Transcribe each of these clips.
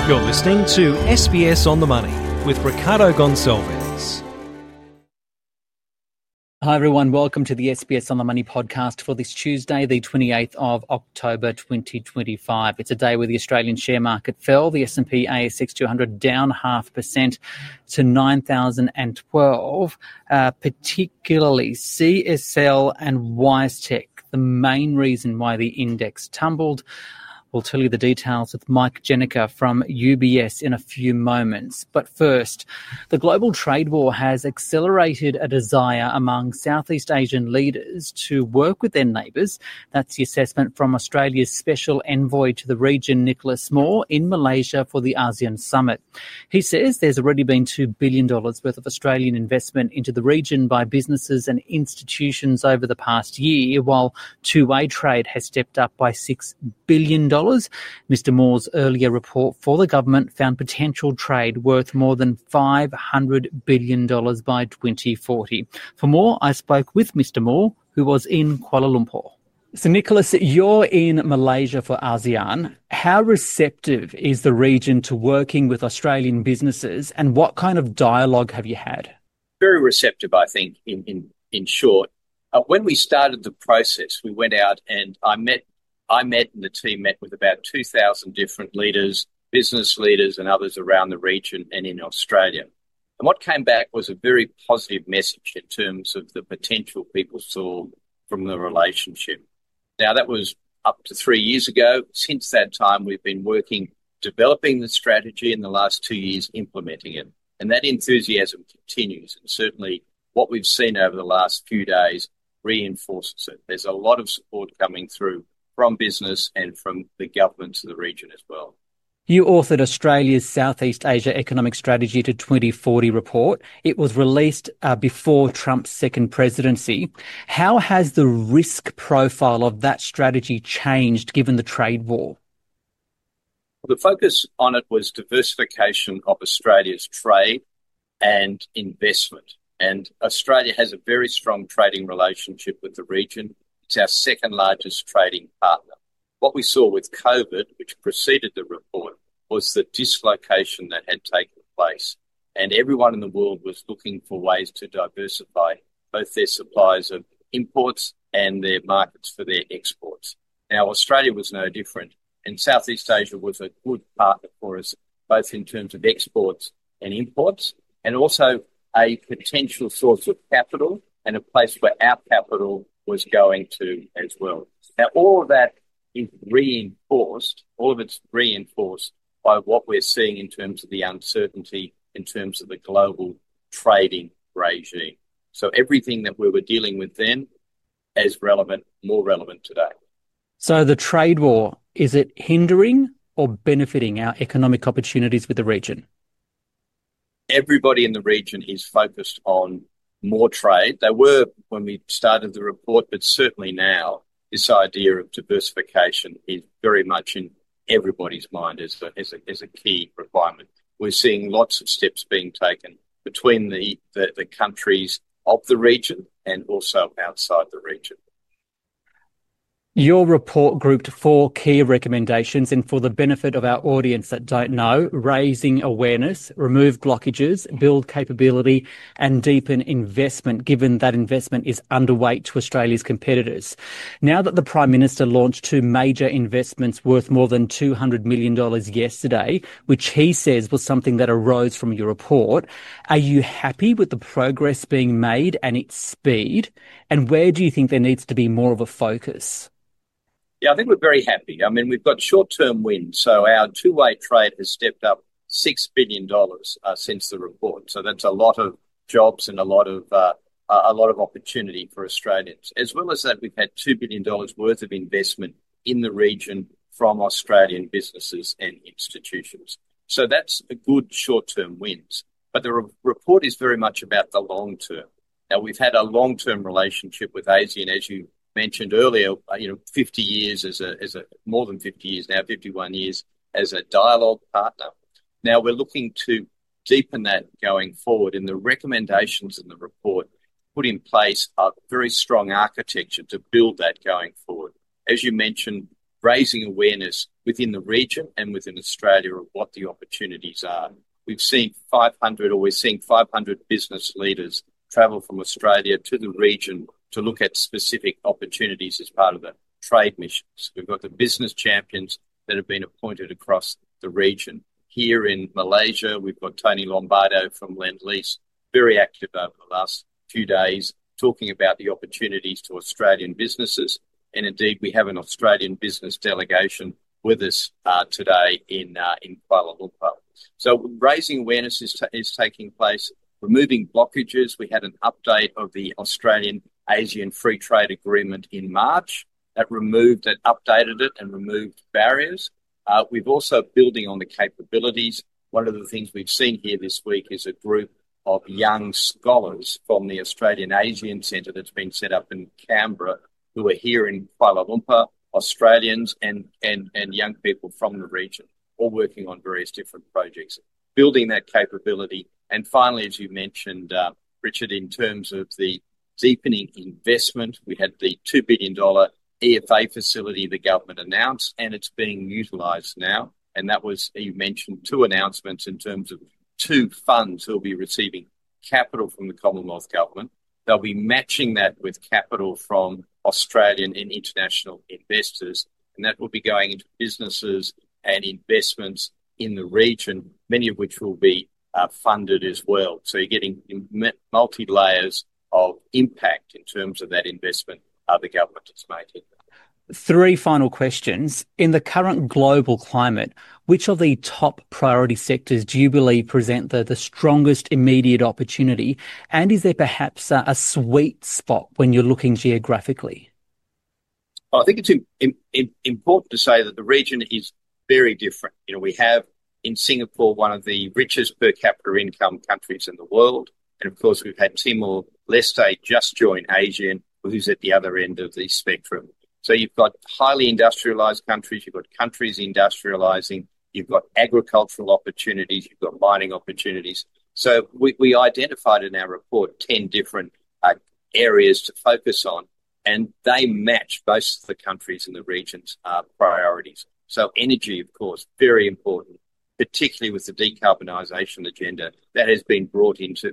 You're listening to SBS on the Money with Ricardo Gonçalves. Hi everyone, welcome to the SBS on the Money podcast for this Tuesday, the 28th of October 2025. It's a day where the Australian share market fell, the S&P ASX 200 down 0.5% to 9,012, particularly CSL and WiseTech, the main reason why the index tumbled. We'll tell you the details with Mike Jenniker from UBS in a few moments. But first, the global trade war has accelerated a desire among Southeast Asian leaders to work with their neighbours. That's the assessment from Australia's special envoy to the region, Nicholas Moore, in Malaysia for the ASEAN summit. He says there's already been $2 billion worth of Australian investment into the region by businesses and institutions over the past year, while two-way trade has stepped up by $6 billion. Mr. Moore's earlier report for the government found potential trade worth more than $500 billion by 2040. For more, I spoke with Mr. Moore, who was in Kuala Lumpur. So, Nicholas, you're in Malaysia for ASEAN. How receptive is the region to working with Australian businesses, and what kind of dialogue have you had? Very receptive, I think, in short. When we started the process, we went out and I met and the team met with about 2,000 different leaders, business leaders and others around the region and in Australia. And what came back was a very positive message in terms of the potential people saw from the relationship. Now, that was up to 3 years ago. Since that time, we've been working, developing the strategy, in the last 2 years implementing it. And that enthusiasm continues. And certainly what we've seen over the last few days reinforces it. There's a lot of support coming through from business and from the governments of the region as well. You authored Australia's Southeast Asia Economic Strategy to 2040 report. It was released before Trump's second presidency. How has the risk profile of that strategy changed given the trade war? The focus on it was diversification of Australia's trade and investment. And Australia has a very strong trading relationship with the region. It's our second largest trading partner. What we saw with COVID, which preceded the report, was the dislocation that had taken place. And everyone in the world was looking for ways to diversify both their supplies of imports and their markets for their exports. Now, Australia was no different, and Southeast Asia was a good partner for us, both in terms of exports and imports, and also a potential source of capital and a place where our capital was going to as well. Now, all of that is reinforced by what we're seeing in terms of the uncertainty, in terms of the global trading regime. So everything that we were dealing with then is relevant, more relevant today. So the trade war, is it hindering or benefiting our economic opportunities with the region? Everybody in the region is focused on more trade. They were when we started the report, but certainly now this idea of diversification is very much in everybody's mind as a key requirement. We're seeing lots of steps being taken between the countries of the region and also outside the region. Your report grouped 4 key recommendations, and for the benefit of our audience that don't know, raising awareness, remove blockages, build capability and deepen investment, given that investment is underweight to Australia's competitors. Now that the Prime Minister launched 2 major investments worth more than $200 million yesterday, which he says was something that arose from your report, are you happy with the progress being made and its speed? And where do you think there needs to be more of a focus? Yeah, I think we're very happy. I mean, we've got short-term wins. So our two-way trade has stepped up $6 billion since the report. So that's a lot of jobs and a lot of opportunity for Australians. As well as that, we've had $2 billion worth of investment in the region from Australian businesses and institutions. So that's a good short-term wins. But the report is very much about the long term. Now, we've had a long-term relationship with ASEAN, as you mentioned earlier, 50 years more than 50 years now, 51 years as a dialogue partner. Now we're looking to deepen that going forward, and the recommendations in the report put in place a very strong architecture to build that going forward. As you mentioned, raising awareness within the region and within Australia of what the opportunities are. We're seeing 500 business leaders travel from Australia to the region to look at specific opportunities as part of the trade missions. We've got the business champions that have been appointed across the region. Here in Malaysia, we've got Tony Lombardo from Lendlease, very active over the last few days, talking about the opportunities to Australian businesses. And indeed, we have an Australian business delegation with us today in Kuala Lumpur. So raising awareness is taking place, removing blockages. We had an update of the Australian-ASEAN Free Trade Agreement in March that updated it and removed barriers. We've also building on the capabilities. One of the things we've seen here this week is a group of young scholars from the Australian ASEAN Centre that's been set up in Canberra who are here in Kuala Lumpur, Australians and young people from the region, all working on various different projects, building that capability. And finally, as you mentioned, Richard, in terms of the deepening investment, we had the $2 billion EFA facility the government announced, and it's being utilised now. And that was, you mentioned, two announcements in terms of two funds who will be receiving capital from the Commonwealth Government. They'll be matching that with capital from Australian and international investors, and that will be going into businesses and investments in the region, many of which will be funded as well. So you're getting multi-layers of impact in terms of that investment the government is making. Three final questions. In the current global climate, which of the top priority sectors do you believe present the strongest immediate opportunity? And is there perhaps a sweet spot when you're looking geographically? I think it's important to say that the region is very different. You know, we have in Singapore one of the richest per capita income countries in the world. And of course, we've had Timor-Leste just join ASEAN, who's at the other end of the spectrum. So you've got highly industrialised countries, you've got countries industrialising, you've got agricultural opportunities, you've got mining opportunities. So we identified in our report 10 different areas to focus on, and they match most of the countries in the region's priorities. So energy, of course, very important, particularly with the decarbonisation agenda that has been brought into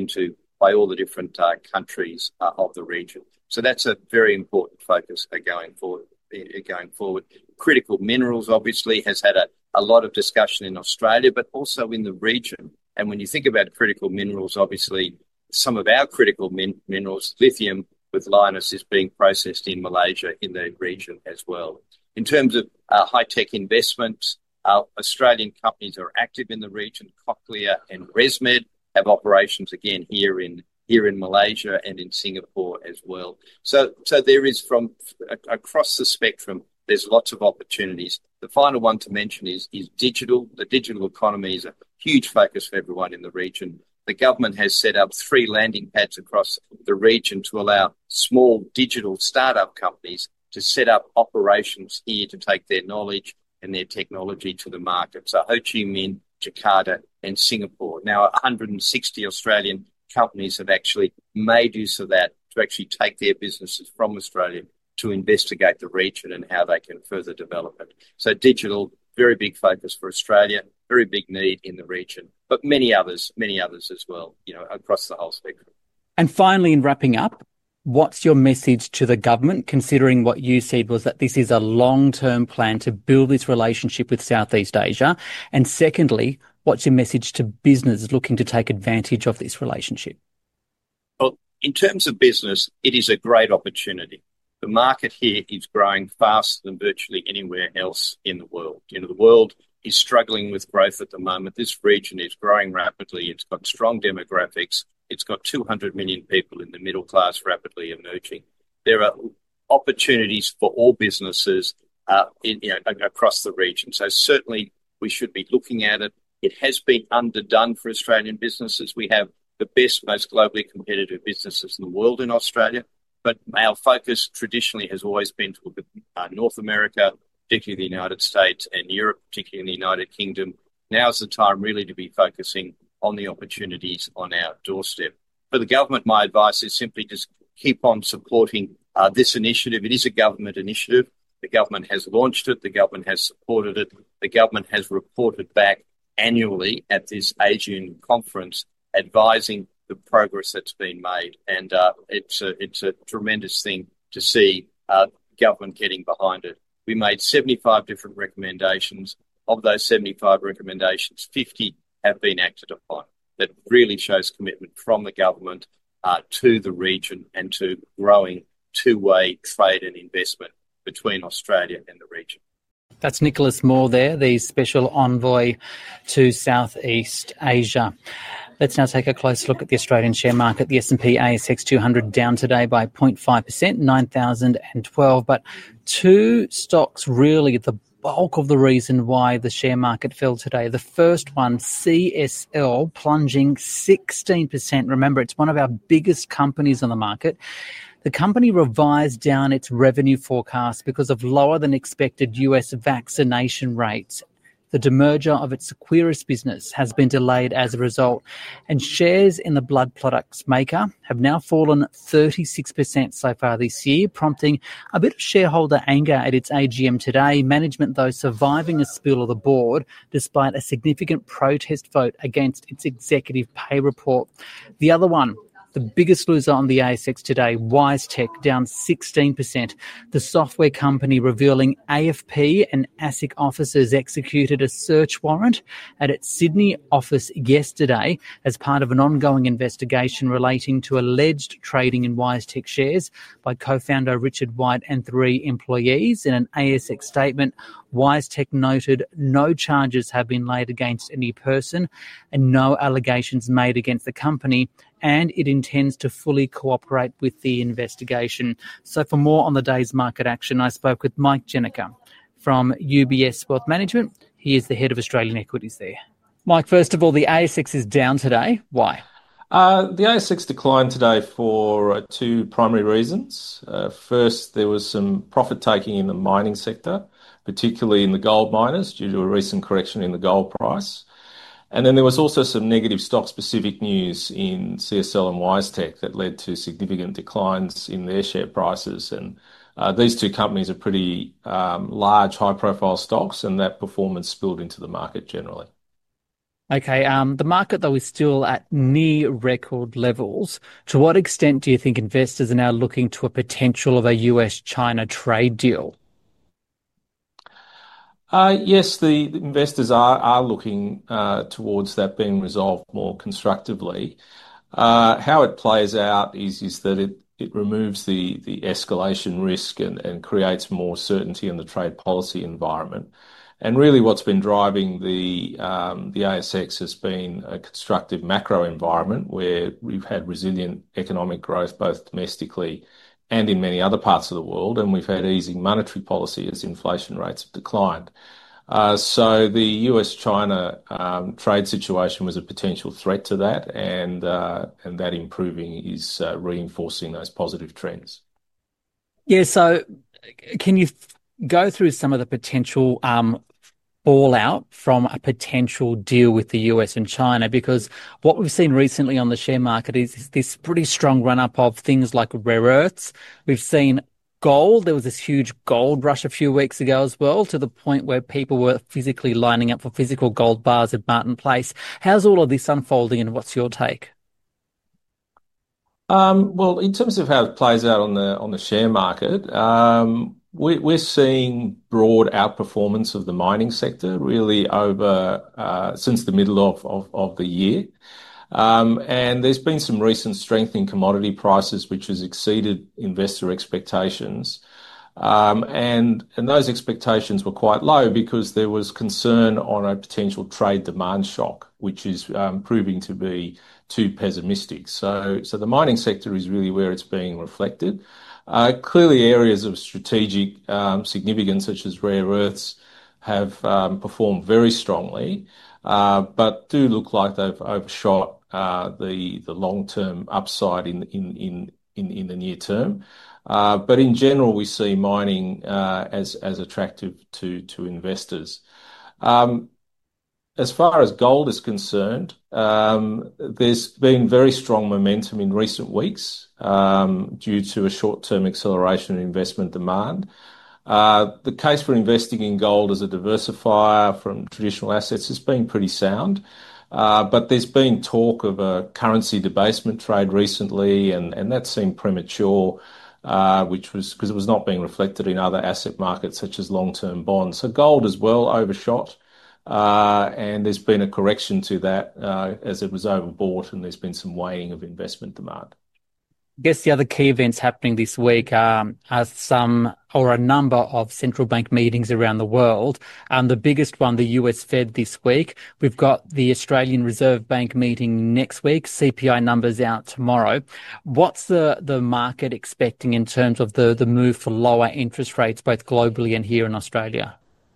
by all the different countries of the region. So that's a very important focus going forward. Critical minerals, obviously, has had a lot of discussion in Australia, but also in the region. And when you think about critical minerals, obviously, some of our critical minerals, lithium with Lynas, is being processed in Malaysia in the region as well. In terms of high-tech investments, Australian companies are active in the region. Cochlear and ResMed have operations again here in Malaysia and in Singapore as well. So there is from across the spectrum, there's lots of opportunities. The final one to mention is digital. The digital economy is a huge focus for everyone in the region. The government has set up 3 landing pads across the region to allow small digital startup companies to set up operations here to take their knowledge and their technology to the market. So Ho Chi Minh, Jakarta and Singapore. Now 160 Australian companies have actually made use of that to actually take their businesses from Australia to investigate the region and how they can further develop it. So digital, very big focus for Australia, very big need in the region, but many others as well, you know, across the whole spectrum. And finally, in wrapping up, what's your message to the government, considering what you said was that this is a long-term plan to build this relationship with Southeast Asia? And secondly, what's your message to business looking to take advantage of this relationship? Well, in terms of business, it is a great opportunity. The market here is growing faster than virtually anywhere else in the world. You know, the world is struggling with growth at the moment. This region is growing rapidly. It's got strong demographics. It's got 200 million people in the middle class rapidly emerging. There are opportunities for all businesses across the region. So certainly we should be looking at it. It has been underdone for Australian businesses. We have the best, most globally competitive businesses in the world in Australia. But our focus traditionally has always been to look at North America, particularly the United States, and Europe, particularly in the United Kingdom. Now's the time really to be focusing on the opportunities on our doorstep. For the government, my advice is simply just keep on supporting this initiative. It is a government initiative. The government has launched it. The government has supported it. The government has reported back annually at this Asian conference advising the progress that's been made. And it's a tremendous thing to see government getting behind it. We made 75 different recommendations. Of those 75 recommendations, 50 have been acted upon. That really shows commitment from the government to the region and to growing two-way trade and investment between Australia and the region. That's Nicholas Moore there, the Special Envoy to Southeast Asia. Let's now take a close look at the Australian share market. The S&P ASX 200 down today by 0.5%, 9,012. But two stocks really the bulk of the reason why the share market fell today. The first one, CSL, plunging 16%. Remember, it's one of our biggest companies on the market. The company revised down its revenue forecast because of lower than expected US vaccination rates. The demerger of its Seqirus business has been delayed as a result, and shares in the blood products maker have now fallen 36% so far this year, prompting a bit of shareholder anger at its AGM today. Management, though, surviving a spill of the board despite a significant protest vote against its executive pay report. The other one, the biggest loser on the ASX today, WiseTech, down 16%. The software company revealing AFP and ASIC officers executed a search warrant at its Sydney office yesterday as part of an ongoing investigation relating to alleged trading in WiseTech shares by co-founder Richard White and 3 employees. In an ASX statement, WiseTech noted no charges have been laid against any person and no allegations made against the company, and it intends to fully cooperate with the investigation. So for more on the day's market action, I spoke with Mike Jenneker from UBS Wealth Management. He is the head of Australian equities there. Mike, first of all, the ASX is down today. Why? The ASX declined today for two primary reasons. First, there was some profit taking in the mining sector, particularly in the gold miners, due to a recent correction in the gold price. And then there was also some negative stock-specific news in CSL and WiseTech that led to significant declines in their share prices. And these two companies are pretty large, high-profile stocks, and that performance spilled into the market generally. Okay, the market, though, is still at near record levels. To what extent do you think investors are now looking to a potential of a US-China trade deal? Yes, the investors are looking towards that being resolved more constructively. How it plays out is that it removes the escalation risk and creates more certainty in the trade policy environment. And really what's been driving the ASX has been a constructive macro environment where we've had resilient economic growth both domestically and in many other parts of the world, and we've had easing monetary policy as inflation rates have declined. So the US-China trade situation was a potential threat to that, and that improving is reinforcing those positive trends. Yeah, so can you go through some of the potential fallout from a potential deal with the US and China? Because what we've seen recently on the share market is this pretty strong run-up of things like rare earths. We've seen gold. There was this huge gold rush a few weeks ago as well, to the point where people were physically lining up for physical gold bars at Martin Place. How's all of this unfolding, and what's your take? Well, in terms of how it plays out on the share market, we're seeing broad outperformance of the mining sector really over since the middle of the year. And there's been some recent strength in commodity prices which has exceeded investor expectations. And those expectations were quite low because there was concern on a potential trade demand shock, which is proving to be too pessimistic. So the mining sector is really where it's being reflected. Clearly areas of strategic significance such as rare earths have performed very strongly, but do look like they've overshot the long-term upside in the near term. But in general, we see mining as attractive to investors. As far as gold is concerned, there's been very strong momentum in recent weeks due to a short-term acceleration in investment demand. The case for investing in gold as a diversifier from traditional assets has been pretty sound. But there's been talk of a currency debasement trade recently, and that seemed premature, which was because it was not being reflected in other asset markets such as long-term bonds. So gold as well overshot, and there's been a correction to that as it was overbought, and there's been some waning of investment demand. I guess the other key events happening this week are a number of central bank meetings around the world. The biggest one, the US Fed this week. We've got the Australian Reserve Bank meeting next week, CPI numbers out tomorrow. What's the market expecting in terms of the move for lower interest rates, both globally and here in Australia?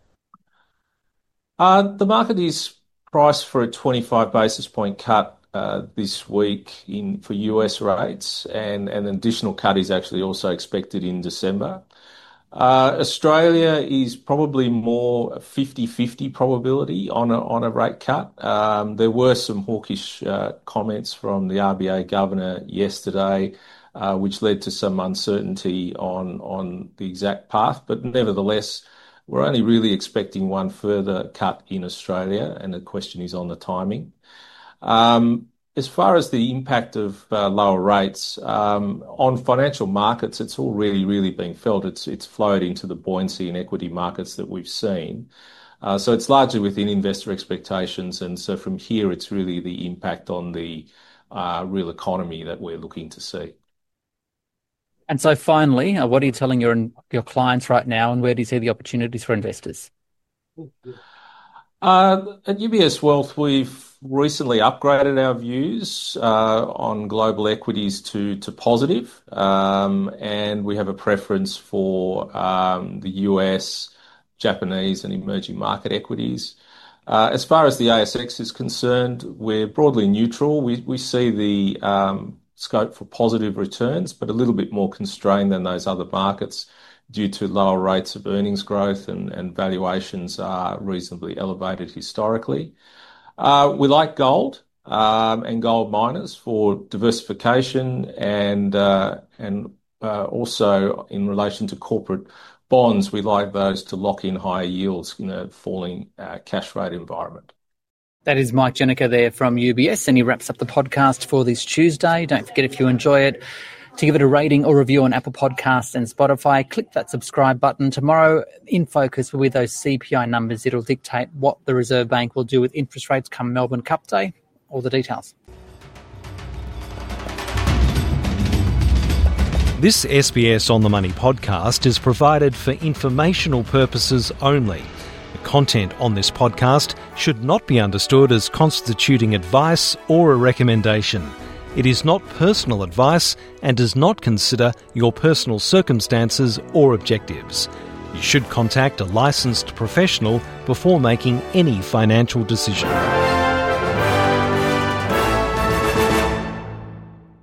The market is priced for a 25 basis point cut this week for US rates, and an additional cut is actually also expected in December. Australia is probably more 50-50 probability on a rate cut. There were some hawkish comments from the RBA governor yesterday, which led to some uncertainty on the exact path, but nevertheless, we're only really expecting one further cut in Australia, and the question is on the timing. As far as the impact of lower rates on financial markets, it's already really been felt. It's flowed into the buoyancy in equity markets that we've seen. So it's largely within investor expectations, and so from here, it's really the impact on the real economy that we're looking to see. And so finally, what are you telling your clients right now, and where do you see the opportunities for investors? At UBS Wealth, we've recently upgraded our views on global equities to positive, and we have a preference for the US, Japanese and emerging market equities. As far as the ASX is concerned, we're broadly neutral. We see the scope for positive returns, but a little bit more constrained than those other markets due to lower rates of earnings growth, and valuations are reasonably elevated historically. We like gold and gold miners for diversification, and also in relation to corporate bonds, we like those to lock in higher yields in a falling cash rate environment. That is Mike Jenniker there from UBS, and he wraps up the podcast for this Tuesday. Don't forget, if you enjoy it, to give it a rating or review on Apple Podcasts and Spotify. Click that subscribe button. Tomorrow, In Focus will be those CPI numbers. It'll dictate what the Reserve Bank will do with interest rates come Melbourne Cup Day. All the details. This SBS On The Money podcast is provided for informational purposes only. The content on this podcast should not be understood as constituting advice or a recommendation. It is not personal advice and does not consider your personal circumstances or objectives. You should contact a licensed professional before making any financial decision.